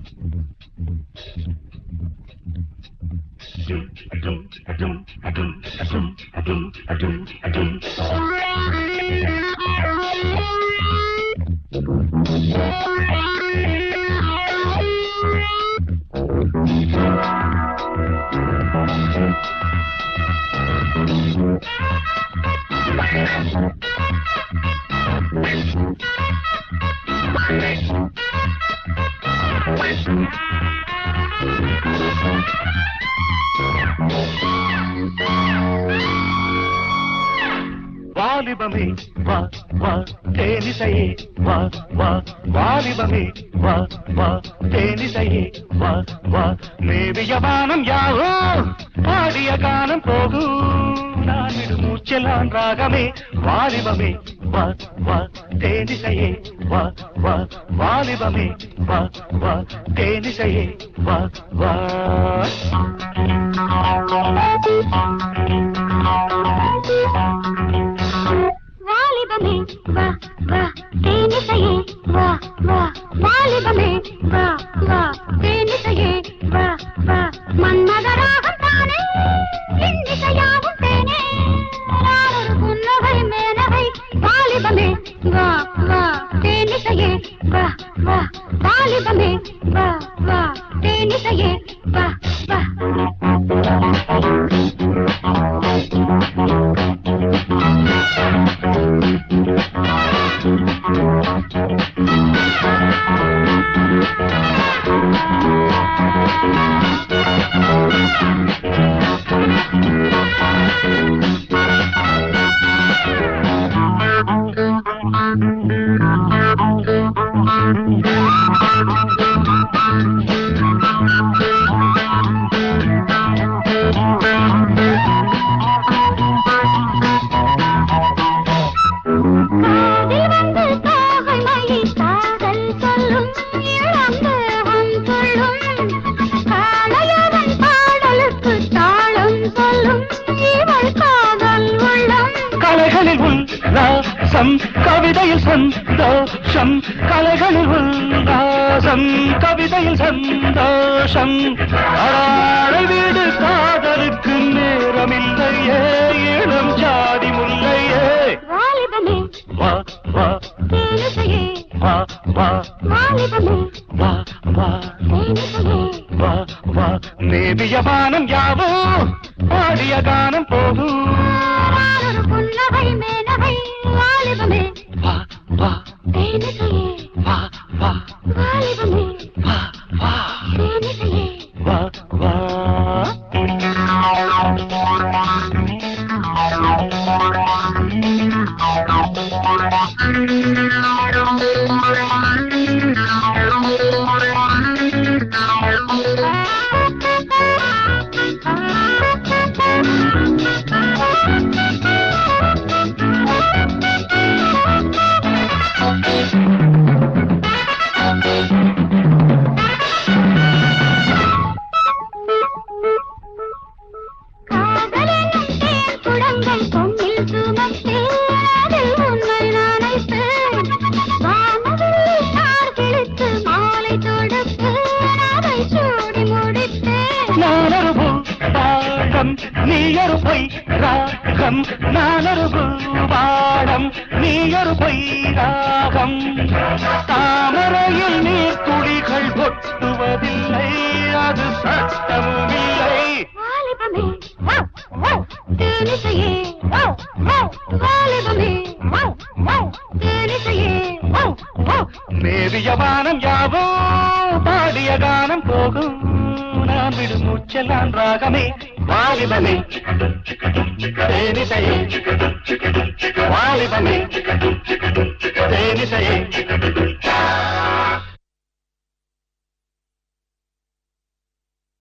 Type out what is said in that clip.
வாலிபமே வா வா தேனிசையே வா வா வாலிபமே வா வா தேனிசையே வா வா மேவிய வானம் யாவோ பாடிய காலம் போகும் நான் விடு மூச்செல்லாம் ராகமே வாலிபமே வா வா தேனிசையே வா வா வாலிபமே வா வா தேனிசையே வா வா வாலிபமே வா வா தேனிசையே வா வா வாலிபமே வா வா தேனிசையே வா வா மன்மதராகம் தானே இன்னிசையாவும் தேனே நானொரு புன்னகை மேனகை வாலிபமே வா வா தேனிசையே வா வா வாலிபமே வா வா தேனிசையே வா வா கவிதையில் சந்தோஷம் கலைகளில் உல்லாசம் கவிதையில் சந்தோஷம் அடாடை வீடு காதலுக்கு நேரமில்லையே இளம் ஜாதி முல்லையே வாலிபமே வா வா தேனிசையே வா வா வாலிபமே வா வா தேனிசையே வா வா மேவிய வானம் யாவோ பாடிய கானம் போகும் நானொரு புன்னகை மேனகை வாலிபமே வா வா தேனிசையே வா வா வாலிபமே வா வா தேனிசையே வா வா நீயொரு பொய் ராகம் நானொரு பாடம் நீயொரு பொய் ராகம் தாமரையில் நீர் துளிகள் கொட்டுவதில்லை அது சட்டமும் இல்லை வாலிபமே தேனிசையே வாலிபமே தேனிசையே மேவிய வானம் யாவோ பாடிய கானம் போகும் நான் விடு மூச்செல்லாம் ராகமே வாலிபமே தேனிசையே வாலிபமே தேனிசையே